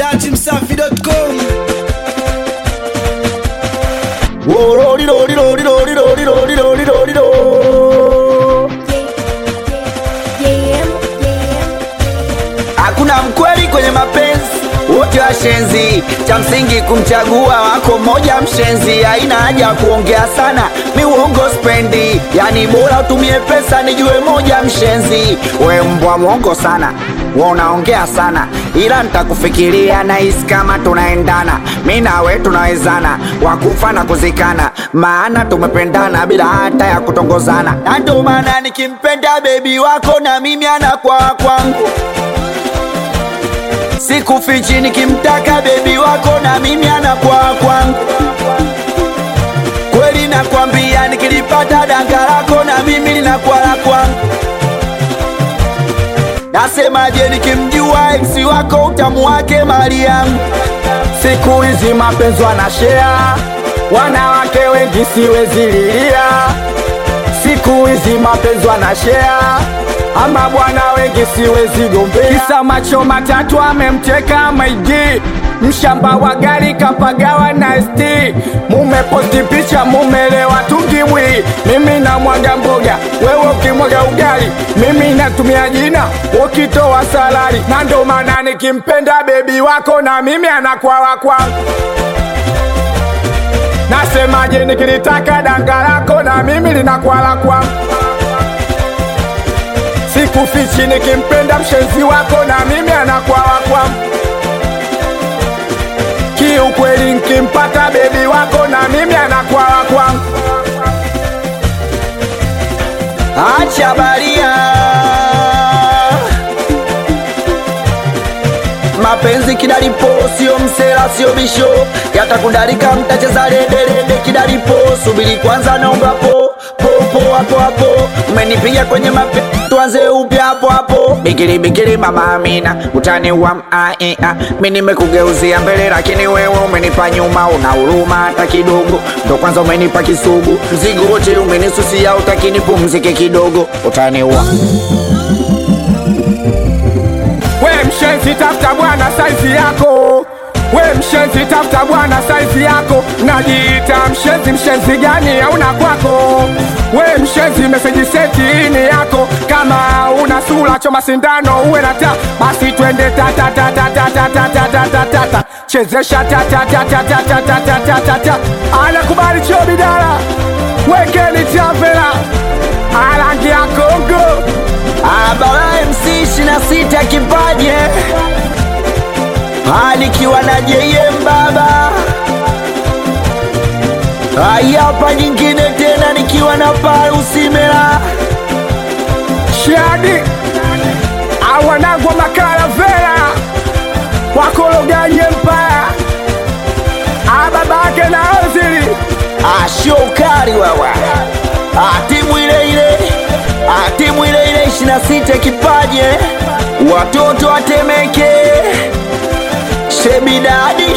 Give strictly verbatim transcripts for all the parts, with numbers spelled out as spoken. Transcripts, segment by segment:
dati msafi dot com. Hakuna mkweli kwenye mapenzi, wote washenzi. Cha msingi kumchagua wako moja mshenzi. Haina haja kuongea sana, mi uongo spendi. Yani bora utumie pesa nijue moja mshenzi. We mbwa mwongo sana, we unaongea sana, ila nitakufikiria na hisi kama tunaendana. Mi na we tunawezana, wakufa na kuzikana, maana tumependana bila hata ya kutongozana. Na ndo maana nikimpenda baby wako na mimi anakuwa kwangu. Sikufichi nikimtaka baby wako na mimi anakuwa kwangu. Kweli nakwambia nikilipata danga lako na mimi linakuwa la kwangu. Nasemaje nikimjua ex wako utamu wake mali yangu. Siku hizi mapenzi wanashare, wanawake wengi siwezi lilia. Siku hizi mapenzi wanashare, ama bwana wengi siwezi gombea. Kisa macho matatu amemteka maiji, mshamba wa gari kapagawa na S T. Mume posti picha mumelewa tungimwi, mimi na mwaga mboga wewe ukimwaga ugali. Mimi natumia jina ukitoa salari. Na ndo maana nikimpenda baby wako na mimi anakuwa wa kwangu. Nasemaje nikilitaka danga lako na mimi linakuwa la kwangu. Sikufichi nikimpenda mshenzi wako na mimi anakuwa wa kwangu. Kiukweli nikimpata baby wako na mimi anakuwa wa kwangu. Acha baria, mapenzi kidalipo, sio msela sio bisho. Yatakudarika mtacheza lede kidalipo. Subiri kwanza naomba po po po hapo hapo. Umenipiga kwenye mape, tuanze upya hapo hapo. Bikiri bikiri mama Amina, utani wa mea. Mimi nimekugeuzia mbele lakini wewe umenipa nyuma. Una huruma hata kidogo, ndo kwanza umenipa kisugu. Mzigo wote umenisusia, utakini pumzike kidogo. Utani wa we mshenzi tafuta bwana saizi yako. We mshenzi tafuta bwana saizi yako. Najiita mshenzi, mshenzi gani hauna kwako? We mshenzi message seti ini yako. Kama una sura choma sindano uwe na ta, basi twende ta ta ta ta ta ta ta ta ta ta ta ta. Chezesha ta ta ta ta ta ta ta ta ta ta ta. Anakubali chobidala, wekeni tavela, alangi ya Kongo. Abara M C ishirini na sita kipaje, alikiwa na J M baba. Hapa nyingine tena nikiwa na Parusi Mela Shadi. Awanagwa makala vera wakologanye mpaya. Ababake na ozili ashokari wawa. Atimu ile ile, atimu ile ile ishirini na sita kipaje. Watoto watemeke Shebidadi,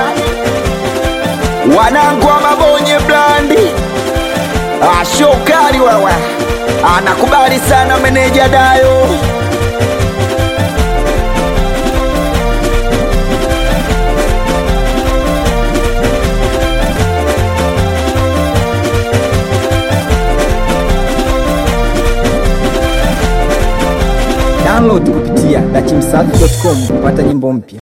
wanangu wa mabonye blandi. Ashokari wawa, anakubali sana meneja Dayo. Download kupitia dati msafi dot com kupata nyimbo mpya.